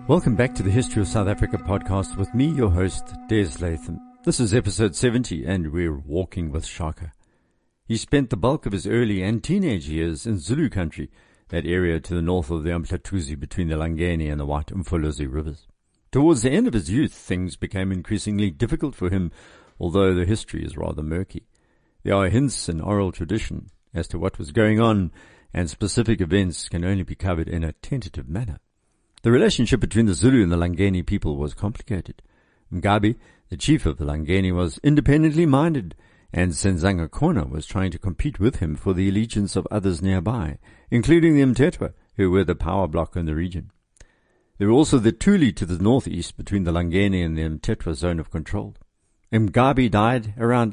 Welcome back to the History of South Africa podcast with me, your host, Des Latham. This is episode 70 and we're walking with Shaka. He spent the bulk of his early and teenage years in Zulu country, that area to the north of the Umhlatuzi between the Langeni and the White Umfolozi rivers. Towards the end of his youth, things became increasingly difficult for him, although the history is rather murky. There are hints in oral tradition as to what was going on, and specific events can only be covered in a tentative manner. The relationship between the Zulu and the Langeni people was complicated. Mgabi, the chief of the Langeni, was independently minded, and Senzanga Kona was trying to compete with him for the allegiance of others nearby, including the Mtetwa, who were the power bloc in the region. There were also the Thuli to the northeast between the Langeni and the Mtetwa zone of control. Mgabi died around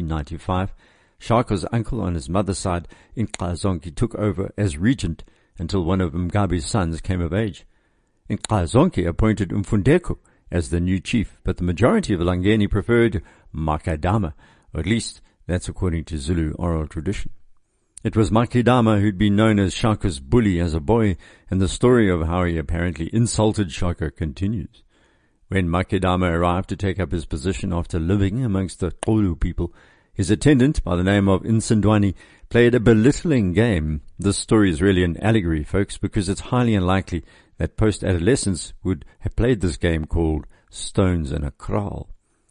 1795. Shaka's uncle on his mother's side, Inqazonke, took over as regent until one of Mgabi's sons came of age. Inqazonke appointed Mfundeko as the new chief, but the majority of the Langeni preferred Makadama, or at least that's according to Zulu oral tradition. It was Makadama who'd been known as Shaka's bully as a boy, and the story of how he apparently insulted Shaka continues. When Makadama arrived to take up his position after living amongst the Xolo people, his attendant, by the name of Insindwani, played a belittling game. This story is really an allegory, folks, because it's highly unlikely that post-adolescents would have played this game called Stones in a Kraal.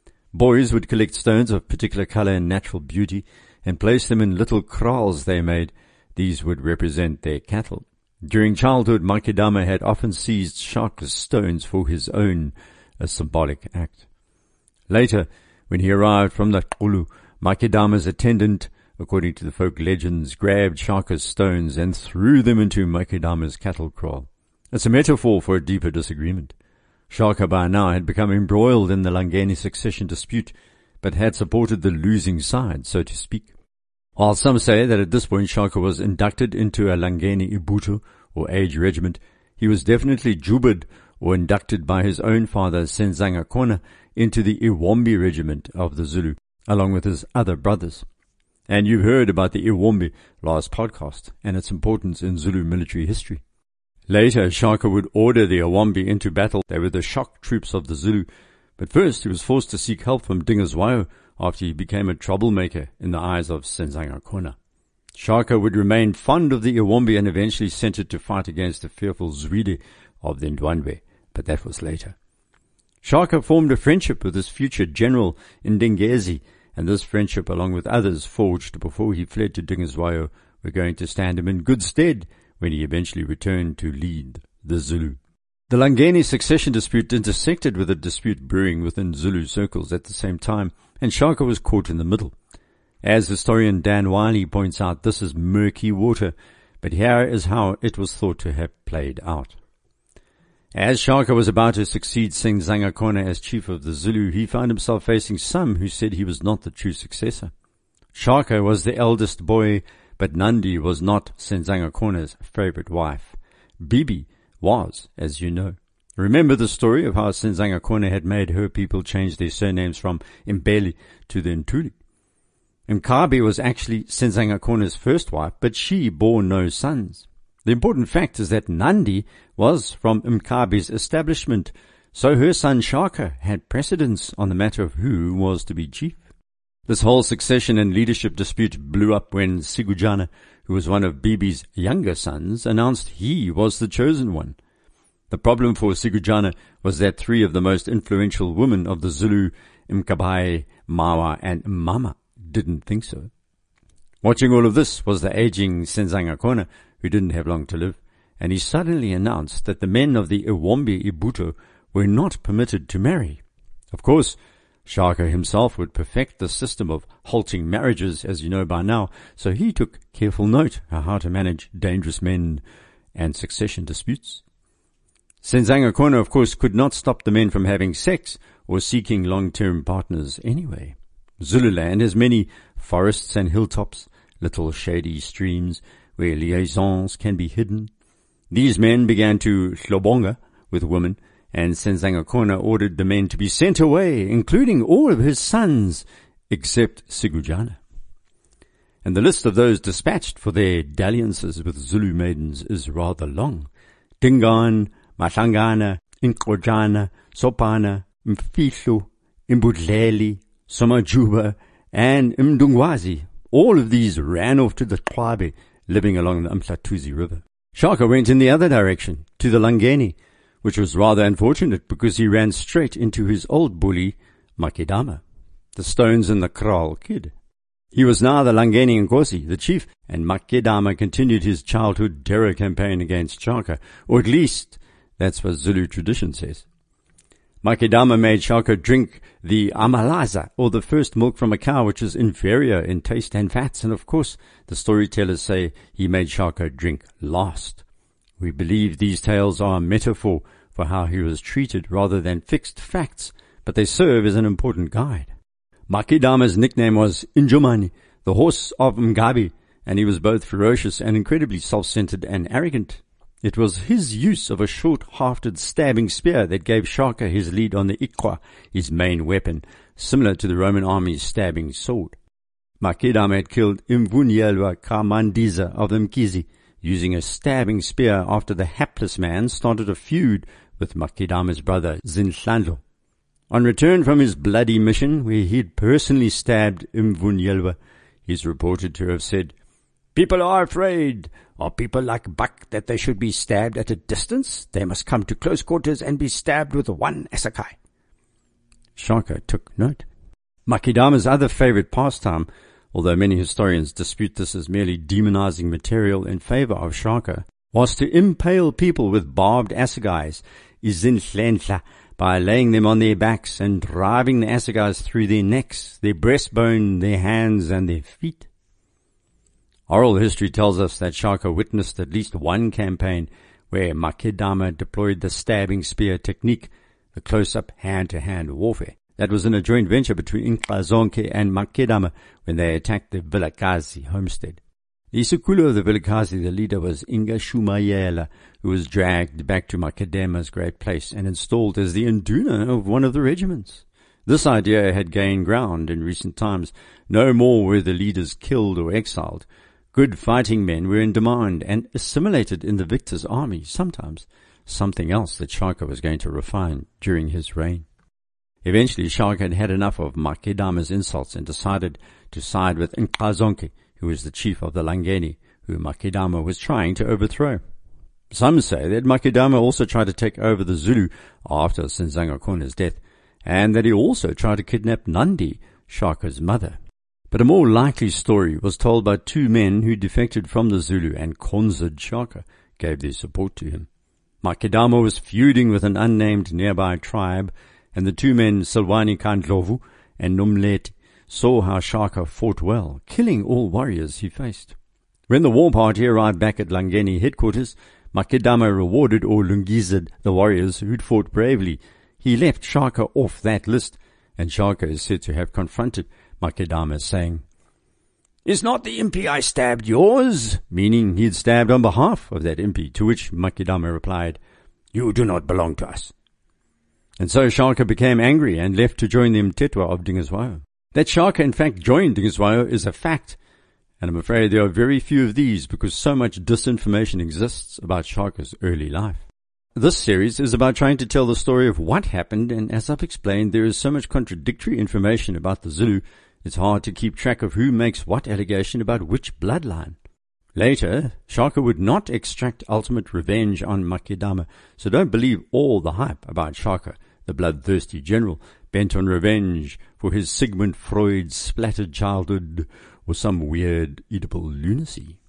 Boys would collect stones of particular color and natural beauty and place them in little kraals they made. These would represent their cattle. During childhood, Makadama had often seized Shaka's stones for his own, a symbolic act. Later, when he arrived from the Xolo, Makadama's attendant, according to the folk legends, grabbed Shaka's stones and threw them into Makadama's cattle kraal. It's a metaphor for a deeper disagreement. Shaka by now had become embroiled in the Langeni succession dispute, but had supported the losing side, so to speak. While some say that at this point Shaka was inducted into a Langeni Ibuto, or age regiment, he was definitely jubed or inducted by his own father Senzanga Kona into the Iwombi regiment of the Zulu, along with his other brothers. And you've heard about the Iwombi last podcast and its importance in Zulu military history. Later, Shaka would order the Iwombi into battle. They were the shock troops of the Zulu, but first he was forced to seek help from Dingiswayo after he became a troublemaker in the eyes of Senzanga Kona. Shaka would remain fond of the Iwombi and eventually sent it to fight against the fearful Zwide of the Ndwandwe, but that was later. Shaka formed a friendship with his future general Ndengezi, and this friendship, along with others forged before he fled to Dingiswayo, were going to stand him in good stead when he eventually returned to lead the Zulu. The Langeni succession dispute intersected with a dispute brewing within Zulu circles at the same time, and Shaka was caught in the middle. As historian Dan Wiley points out, this is murky water, but here is how it was thought to have played out. As Shaka was about to succeed Senzanga Kona as chief of the Zulu, he found himself facing some who said he was not the true successor. Shaka was the eldest boy, but Nandi was not Senzanga Kona's favorite wife. Bibi was, as you know. Remember the story of how Senzanga Kona had made her people change their surnames from Mbeli to the Ntuli. Mkabi was actually Senzanga Kona's first wife, but she bore no sons. The important fact is that Nandi was from Mkabi's establishment, so her son Shaka had precedence on the matter of who was to be chief. This whole succession and leadership dispute blew up when Sigujana, who was one of Bibi's younger sons, announced he was the chosen one. The problem for Sigujana was that three of the most influential women of the Zulu, Mkabayi, Mawa, and Mama, didn't think so. Watching all of this was the aging Senzanga Kona, who didn't have long to live, and he suddenly announced that the men of the Iwombi Ibuto were not permitted to marry. Of course, Shaka himself would perfect the system of halting marriages, as you know by now, so he took careful note of how to manage dangerous men and succession disputes. Senzanga Kona, of course, could not stop the men from having sex or seeking long-term partners anyway. Zululand has many forests and hilltops, little shady streams where liaisons can be hidden. These men began to hlobonga with women, and Senzanga Kona ordered the men to be sent away, including all of his sons, except Sigujana. And the list of those dispatched for their dalliances with Zulu maidens is rather long. Dingaan, Mahlangana, Nkojana, Sopana, Mfihlu, Mbudleli, Somajuba, and Mdungwazi. All of these ran off to the Twabe, living along the Mhlatuzi River. Shaka went in the other direction, to the Langeni, which was rather unfortunate because he ran straight into his old bully, Makedama, the stones and the Kral kid. He was now the Langeni Nkosi, the chief, and Makedama continued his childhood terror campaign against Shaka, or at least that's what Zulu tradition says. Makedama made Shaka drink the amalaza, or the first milk from a cow, which is inferior in taste and fats, and of course, the storytellers say he made Shaka drink last. We believe these tales are a metaphor for how he was treated rather than fixed facts, but they serve as an important guide. Makedama's nickname was Injomani, the horse of Mgabi, and he was both ferocious and incredibly self-centered and arrogant. It was his use of a short-hafted stabbing spear that gave Shaka his lead on the Ikwa, his main weapon, similar to the Roman army's stabbing sword. Makedama had killed Imvunyelwa Kamandiza of the Mkizi, using a stabbing spear after the hapless man started a feud with Makedama's brother Zinhlandlo. On return from his bloody mission, where he had personally stabbed Imvunyelwa, he is reported to have said, "People are afraid. Are people like buck that they should be stabbed at a distance? They must come to close quarters and be stabbed with one assegai." Shaka took note. Makedama's other favorite pastime, although many historians dispute this as merely demonizing material in favor of Shaka, was to impale people with barbed assegais, izinhlendla, by laying them on their backs and driving the assegais through their necks, their breastbone, their hands, and their feet. Oral history tells us that Shaka witnessed at least one campaign where Makedama deployed the stabbing spear technique, the close-up hand-to-hand warfare. That was in a joint venture between Nklazonke and Makedama when they attacked the Vilakazi homestead. The Isukulu of the Vilakazi, the leader, was Inga Shumayela, who was dragged back to Makedama's great place and installed as the Induna of one of the regiments. This idea had gained ground in recent times. No more were the leaders killed or exiled. Good fighting men were in demand and assimilated in the victor's army, sometimes something else that Shaka was going to refine during his reign. Eventually, Shaka had had enough of Makedama's insults and decided to side with Nklazonke, who was the chief of the Langeni, who Makedama was trying to overthrow. Some say that Makedama also tried to take over the Zulu after Senzangakona's death, and that he also tried to kidnap Nandi, Shaka's mother. But a more likely story was told by two men who defected from the Zulu and Konzad Shaka gave their support to him. Makedama was feuding with an unnamed nearby tribe, and the two men, Silwani Kandlovu and Nomleti, saw how Shaka fought well, killing all warriors he faced. When the war party arrived back at Langeni headquarters, Makedama rewarded or lungized the warriors who'd fought bravely. He left Shaka off that list, and Shaka is said to have confronted Makedama, saying, "Is not the impi I stabbed yours?" meaning he had stabbed on behalf of that impi, to which Makedama replied, "You do not belong to us." And so Shaka became angry and left to join the Mtetwa of Dingiswayo. That Shaka in fact joined Dingiswayo is a fact, and I'm afraid there are very few of these because so much disinformation exists about Shaka's early life. This series is about trying to tell the story of what happened, and as I've explained, there is so much contradictory information about the Zulu, it's hard to keep track of who makes what allegation about which bloodline. Later, Shaka would not extract ultimate revenge on Makedama, so don't believe all the hype about Shaka, the bloodthirsty general, bent on revenge for his Sigmund Freud splattered childhood or some weird edible lunacy.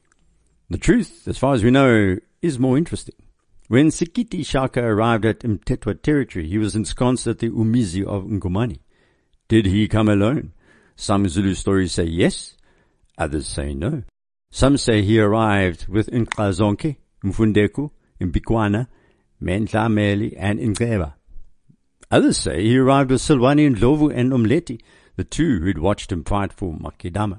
The truth, as far as we know, is more interesting. When Sikiti Shaka arrived at Mtetwa territory, he was ensconced at the Umizi of Ngomani. Did he come alone? Some Zulu stories say yes, others say no. Some say he arrived with Nklazonke, Mfundeku, Mbikwana, Mentlameli, and Ngeba. Others say he arrived with Silwani Ndlovu and Nomleti, the two who'd watched him fight for Makedama.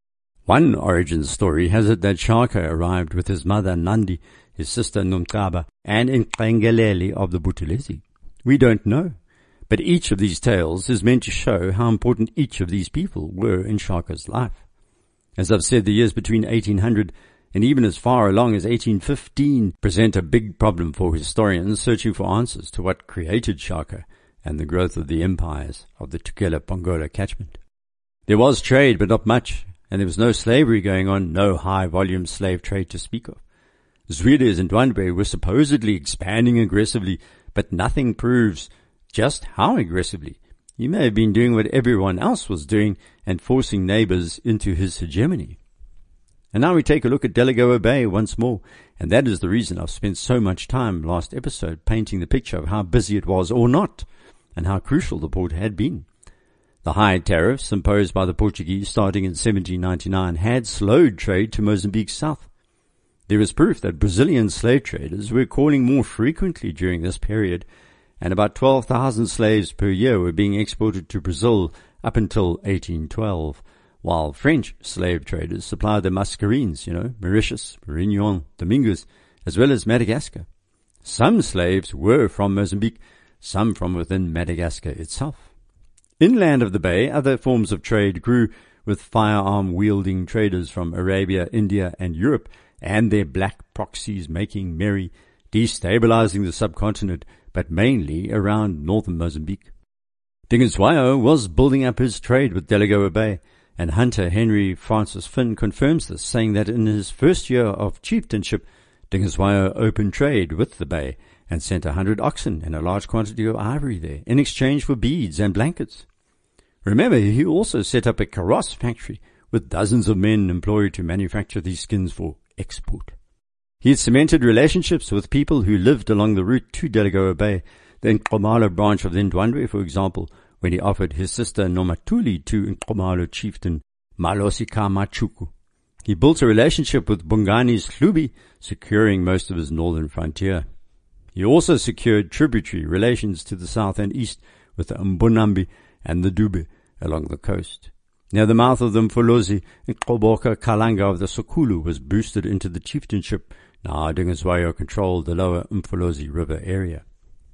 One origin story has it that Shaka arrived with his mother Nandi, his sister Nomkaba, and Nklengeleli of the Buthelezi. We don't know, but each of these tales is meant to show how important each of these people were in Shaka's life. As I've said, the years between 1800 and even as far along as 1815 present a big problem for historians searching for answers to what created Shaka and the growth of the empires of the Tugela-Pongola catchment. There was trade, but not much, and there was no slavery going on, no high-volume slave trade to speak of. Zwide and Ndwandwe were supposedly expanding aggressively, but nothing proves just how aggressively. He may have been doing what everyone else was doing and forcing neighbors into his hegemony. And now we take a look at Delagoa Bay once more, and that is the reason I've spent so much time last episode painting the picture of how busy it was or not, and how crucial the port had been. The high tariffs imposed by the Portuguese starting in 1799 had slowed trade to Mozambique's south. There is proof that Brazilian slave traders were calling more frequently during this period, and about 12,000 slaves per year were being exported to Brazil up until 1812, while French slave traders supplied the Mascarenes, Mauritius, Réunion, Dominguez, as well as Madagascar. Some slaves were from Mozambique, some from within Madagascar itself. Inland of the bay, other forms of trade grew, with firearm-wielding traders from Arabia, India, and Europe, and their black proxies making merry, destabilizing the subcontinent, but mainly around northern Mozambique. Dingiswayo was building up his trade with Delagoa Bay, and hunter Henry Francis Finn confirms this, saying that in his first year of chieftainship, Dingiswayo opened trade with the bay and sent 100 oxen and a large quantity of ivory there in exchange for beads and blankets. Remember, he also set up a kaross factory with dozens of men employed to manufacture these skins for export. He had cemented relationships with people who lived along the route to Delagoa Bay, the Nkomalo branch of the Ndwandwe, for example, when he offered his sister Nomatuli to Nkomalo chieftain Malosika Machuku. He built a relationship with Bungani's Hlubi, securing most of his northern frontier. He also secured tributary relations to the south and east with the Mbonambi and the Dube along the coast. Near the mouth of the Mfolozi, Nkoboka Kalanga of the Sokulu was boosted into the chieftainship. Now Dingiswayo controlled the lower Mfolozi River area.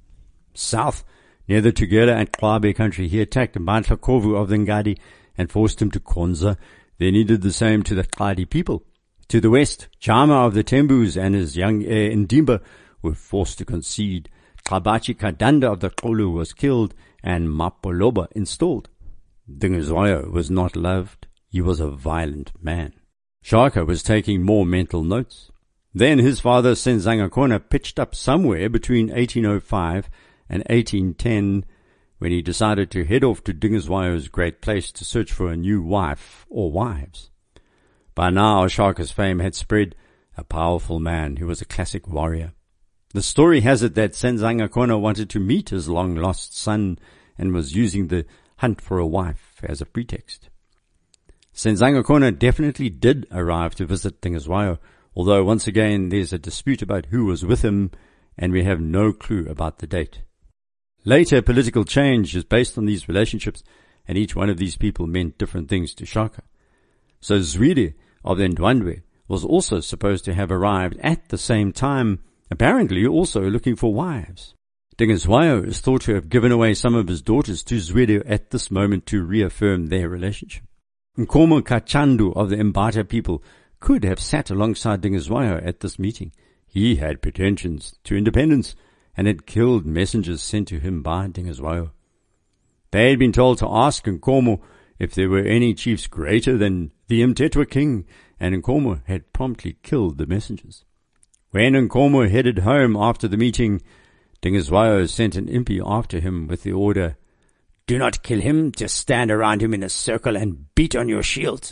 South, near the Tugela and Kwabe country, he attacked Mantlakovu of the Ngadi and forced him to Konza. Then he did the same to the Kladi people. To the west, Chama of the Tembus and his young heir Ndimba were forced to concede. Kabachi Kadanda of the Kolu was killed and Mapoloba installed. Dingiswayo was not loved. He was a violent man. Shaka was taking more mental notes. Then his father Senzangakona pitched up somewhere between 1805 and 1810 when he decided to head off to Dingiswayo's great place to search for a new wife or wives. By now Shaka's fame had spread, a powerful man who was a classic warrior. The story has it that Senzangakona wanted to meet his long-lost son and was using the hunt for a wife as a pretext. Senzangakona definitely did arrive to visit Dingiswayo, although once again there's a dispute about who was with him, and we have no clue about the date. Later political change is based on these relationships, and each one of these people meant different things to Shaka. So Zwide of the Ndwandwe was also supposed to have arrived at the same time, apparently also looking for wives. Dingiswayo is thought to have given away some of his daughters to Zwide at this moment to reaffirm their relationship. Nkomo Kachandu of the Mbata people could have sat alongside Dingiswayo at this meeting. He had pretensions to independence and had killed messengers sent to him by Dingiswayo. They had been told to ask Nkomo if there were any chiefs greater than the Mtetwa king, and Nkomo had promptly killed the messengers. When Nkomo headed home after the meeting, Dingiswayo sent an impi after him with the order, "Do not kill him, just stand around him in a circle and beat on your shields."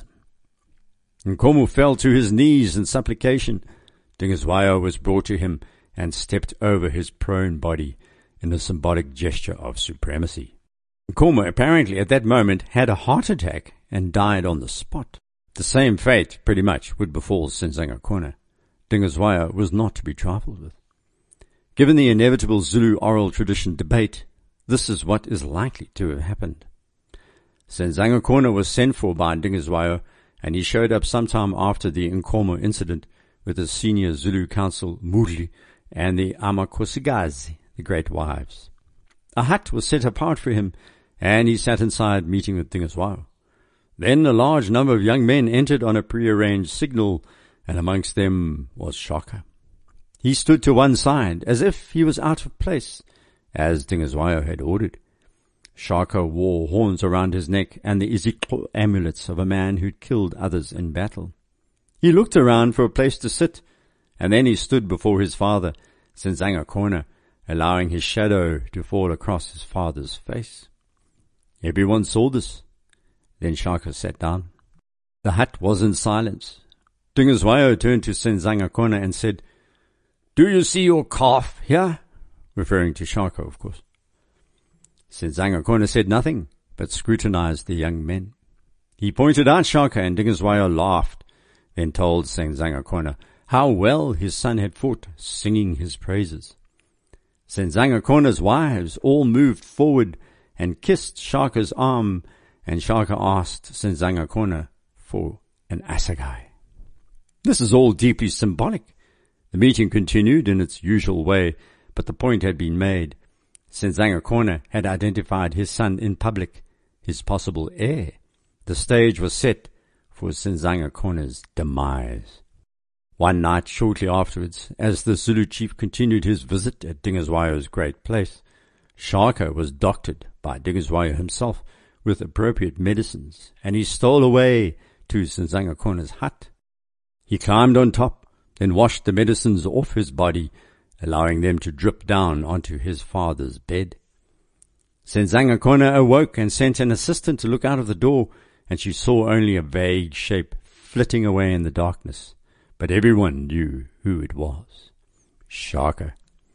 Nkomo fell to his knees in supplication. Dingiswayo was brought to him and stepped over his prone body in a symbolic gesture of supremacy. Nkomo apparently at that moment had a heart attack and died on the spot. The same fate, pretty much, would befall Senzangakona. Dingiswayo was not to be trifled with. Given the inevitable Zulu oral tradition debate, this is what is likely to have happened. Senzangakona was sent for by Dingiswayo, and he showed up sometime after the Nkomo incident with his senior Zulu council, Mudli, and the Amakosigazi, the great wives. A hut was set apart for him, and he sat inside meeting with Dingiswayo. Then a large number of young men entered on a prearranged signal, and amongst them was Shaka. He stood to one side, as if he was out of place, as Dingiswayo had ordered. Shaka wore horns around his neck and the Iziklo amulets of a man who'd killed others in battle. He looked around for a place to sit, and then he stood before his father, Senzangakona, allowing his shadow to fall across his father's face. Everyone saw this. Then Shaka sat down. The hut was in silence. Dingiswayo turned to Senzangakona and said, "Do you see your calf here?" Referring to Shaka, of course. Senzangakona said nothing, but scrutinized the young men. He pointed out Shaka, and Dingiswayo laughed, then told Senzangakona how well his son had fought, singing his praises. Senzangakona's wives all moved forward and kissed Shaka's arm, and Shaka asked Senzangakona for an assegai. This is all deeply symbolic. The meeting continued in its usual way, but the point had been made. Senzangakona had identified his son in public, his possible heir. The stage was set for Senzangakona's demise. One night shortly afterwards, as the Zulu chief continued his visit at Dingiswayo's great place, Shaka was doctored by Dingiswayo himself with appropriate medicines, and he stole away to Senzangakona's hut. He climbed on top, then washed the medicines off his body, allowing them to drip down onto his father's bed. Senzangakona awoke and sent an assistant to look out of the door, and she saw only a vague shape flitting away in the darkness. But everyone knew who it was. Shaka.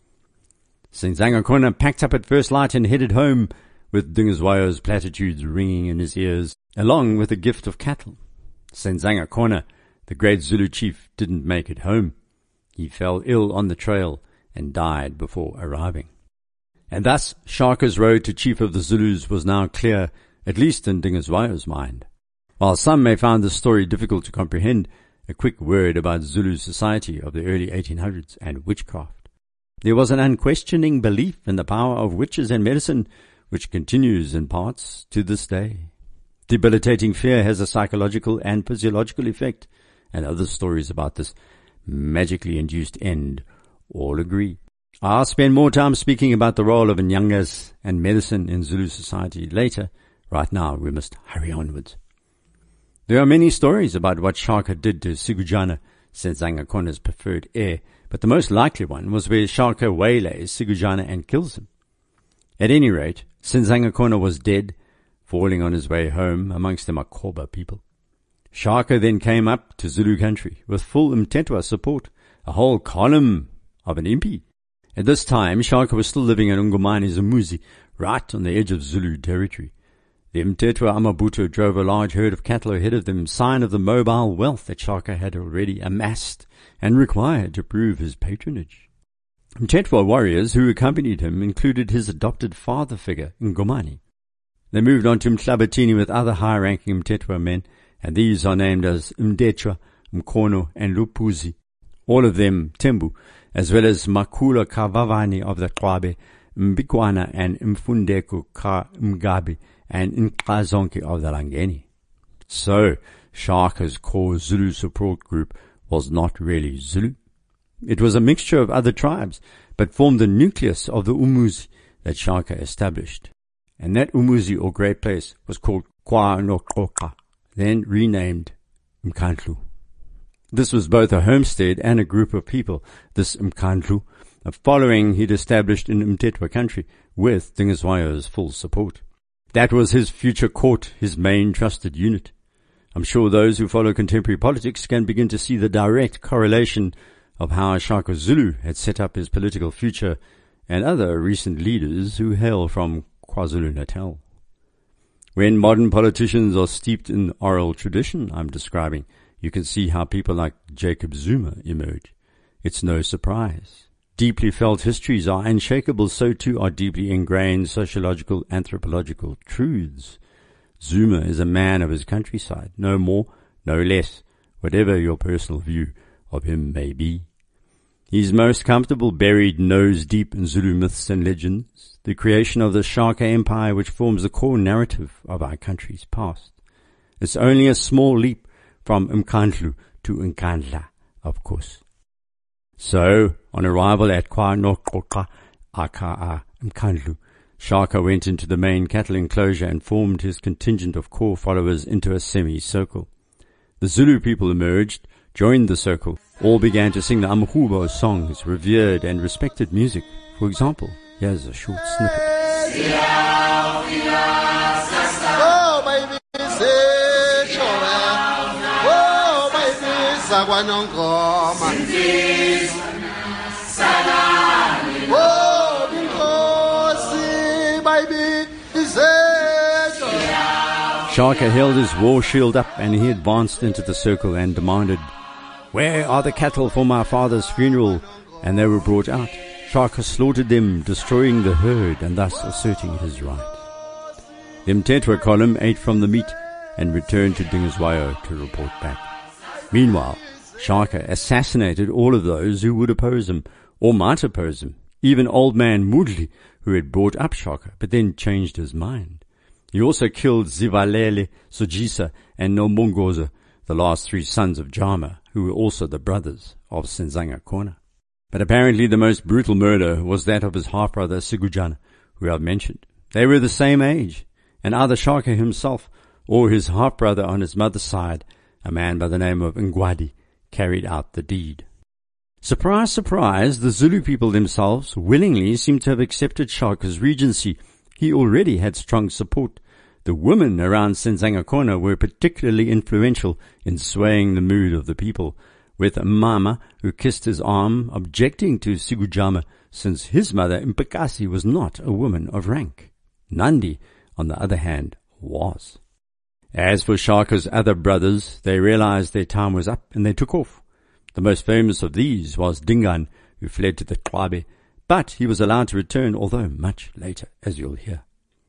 Senzangakona packed up at first light and headed home, with Dingiswayo's platitudes ringing in his ears, along with a gift of cattle. Senzangakona, the great Zulu chief, didn't make it home. He fell ill on the trail and died before arriving. And thus Shaka's road to chief of the Zulus was now clear, at least in Dingiswayo's mind. While some may find this story difficult to comprehend, a quick word about Zulu society of the early 1800s and witchcraft. There was an unquestioning belief in the power of witches and medicine, which continues in parts to this day. Debilitating fear has a psychological and physiological effect, and other stories about this magically induced end all agree. I'll spend more time speaking about the role of nyangas and medicine in Zulu society later. Right now, we must hurry onwards. There are many stories about what Shaka did to Sigujana, Senzangakona's preferred heir, but the most likely one was where Shaka waylays Sigujana and kills him. At any rate, Senzangakona was dead, falling on his way home amongst the Makoba people. Shaka then came up to Zulu country with full Mtetwa support, a whole column of an impi. At this time, Shaka was still living in Ungumani Zumuzi, right on the edge of Zulu territory. The Mtetwa Amabuto drove a large herd of cattle ahead of them, sign of the mobile wealth that Shaka had already amassed and required to prove his patronage. Mtetwa warriors who accompanied him included his adopted father figure, Ngomani. They moved on to Mhlabatini with other high-ranking Mtetwa men, and these are named as Mdetwa, Mkono, and Lupuzi, all of them Tembu, as well as Makula Kavavani of the Kwabe, Mbikwana and Mfundeku Ka Mgabi, and Nkazonke of the Langeni. So, Shaka's core Zulu support group was not really Zulu. It was a mixture of other tribes, but formed the nucleus of the Umuzi that Shaka established. And that Umuzi, or great place, was called KwaNokoka, then renamed Mkandlu. This was both a homestead and a group of people, this Mkandlu, a following he'd established in Mtetwa country with Dingiswayo's full support. That was his future court, his main trusted unit. I'm sure those who follow contemporary politics can begin to see the direct correlation of how Shaka Zulu had set up his political future and other recent leaders who hail from KwaZulu-Natal. When modern politicians are steeped in oral tradition I'm describing, you can see how people like Jacob Zuma emerge. It's no surprise. Deeply felt histories are unshakable, so too are deeply ingrained sociological, anthropological truths. Zuma is a man of his countryside, no more, no less, whatever your personal view of him may be. He's most comfortable buried nose deep in Zulu myths and legends, the creation of the Shaka Empire which forms the core narrative of our country's past. It's only a small leap from Mkandlu to Nkandla, of course. So, on arrival at KwaNoqoqa, aka Mkhandlu, Shaka went into the main cattle enclosure and formed his contingent of core followers into a semicircle. The Zulu people emerged, joined the circle, all began to sing the Amhubo songs, revered and respected music. For example, here's a short snippet. Shaka held his war shield up and he advanced into the circle and demanded, "Where are the cattle for my father's funeral?" And they were brought out. Shaka slaughtered them, destroying the herd and thus asserting his right. The Mtetwa column ate from the meat and returned to Dingiswayo to report back. Meanwhile, Shaka assassinated all of those who would oppose him or might oppose him, even old man Mudli, who had brought up Shaka but then changed his mind. He also killed Zivalele, Sojisa, and Nombongoza, the last three sons of Jama, who were also the brothers of Senzanga Kona. But apparently the most brutal murder was that of his half-brother Sigujana, who I've mentioned. They were the same age, and either Shaka himself or his half-brother on his mother's side, a man by the name of Ngwadi, carried out the deed. Surprise, surprise, the Zulu people themselves willingly seem to have accepted Shaka's regency. He already had strong support. The women around Senzanga Kona were particularly influential in swaying the mood of the people, with Mama, who kissed his arm, objecting to Sigujama, since his mother, Mpekasi, was not a woman of rank. Nandi, on the other hand, was. As for Shaka's other brothers, they realized their time was up and they took off. The most famous of these was Dingaan, who fled to the Xwabe, but he was allowed to return, although much later, as you'll hear.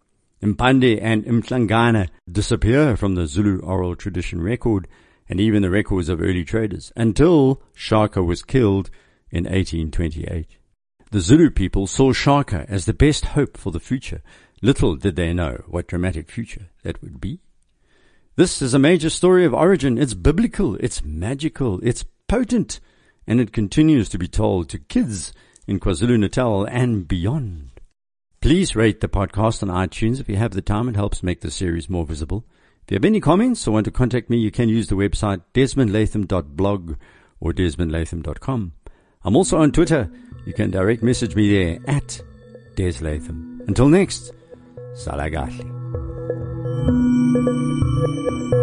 Mpande and Mhlangana disappear from the Zulu oral tradition record and even the records of early traders until Shaka was killed in 1828. The Zulu people saw Shaka as the best hope for the future. Little did they know what dramatic future that would be. This is a major story of origin. It's biblical, it's magical, it's potent, and it continues to be told to kids in KwaZulu-Natal and beyond. Please rate the podcast on iTunes if you have the time. It helps make the series more visible. If you have any comments or want to contact me, you can use the website desmondlatham.blog or desmondlatham.com. I'm also on Twitter. You can direct message me there at Deslatham. Until next, Salagahle.